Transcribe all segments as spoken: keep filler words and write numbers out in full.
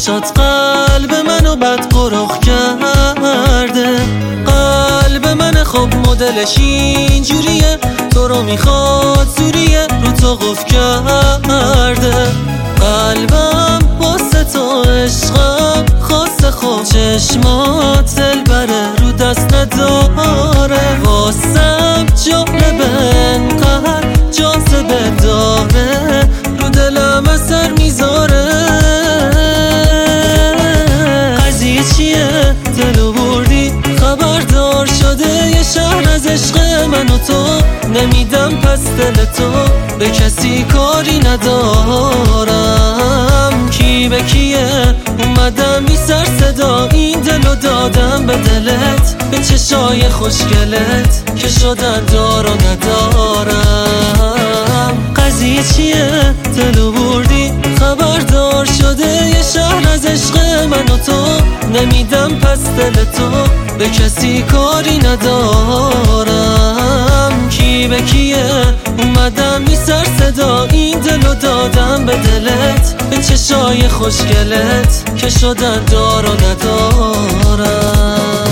چشات قلب منو بد قرخ کرده. قلب من خب مدلش اینجوریه، تو رو میخواد زوریه، رو تو قف کرده. قلبم واسه تو عشقم خواسته، خب چشمات دلبره رو دست نداره. واسم جالبه انقدر جاذبه داره، رو دلم اثر میذاره. قضیه چیه دلو بردی خبردار شده یه شهر از عشق من و تو. نمیدم پس دل تو به کسی کاری ندارم. کی به کیه اومدم بی سر صدا این دلو دادم به دلت، به چشای خوشگلت که شدن دار و ندارم. قضیه چیه دلو بردی خبردار شده یه شهر از عشق من و تو. نمیدم پس دل تو به کسی کاری ندارم. کی به کیه اومدم بی سر صدا این دلو دادم به دلت، به چشای خوشگلت که شدن دار و ندارم.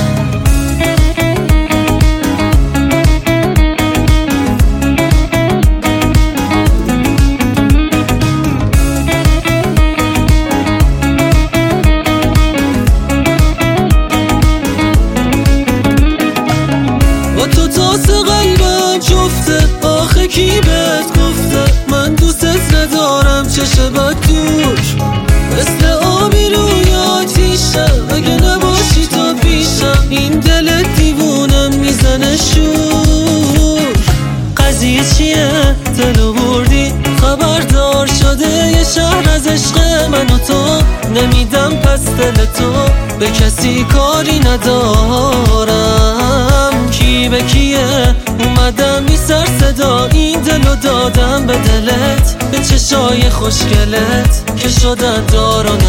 آخه کی بهت گفته من دوستت ندارم؟ چشه بد دور مثل آبی روی آتیشم، اگه نباشی تو پیشم این دل دیوونم میزنه شور. قضیه چیه دلو بردی خبردار شده یه شهر از عشق من و تو. نمیدم پس دل تو به کسی کاری ندارم. کی به کیه اومدم بی سر صدا این دلو دادم به دلت، به چشای خوشگلت که شدن دار و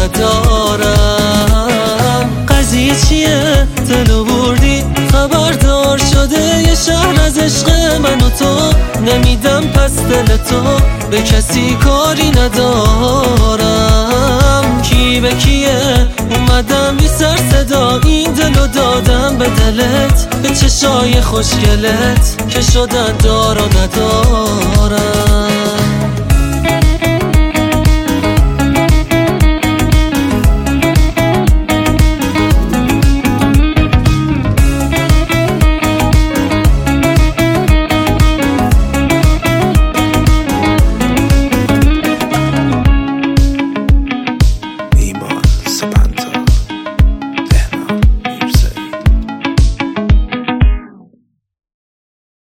ندارم. قضیه چیه دلو بردی خبردار شده یه شهر از عشق من و تو. نمیدم پس دل تو به کسی کاری ندارم. کی به کیه اومدم بی سر صدا این دلو دادم به دلت، به چشای خوشگلت که شدن دار و ندارم.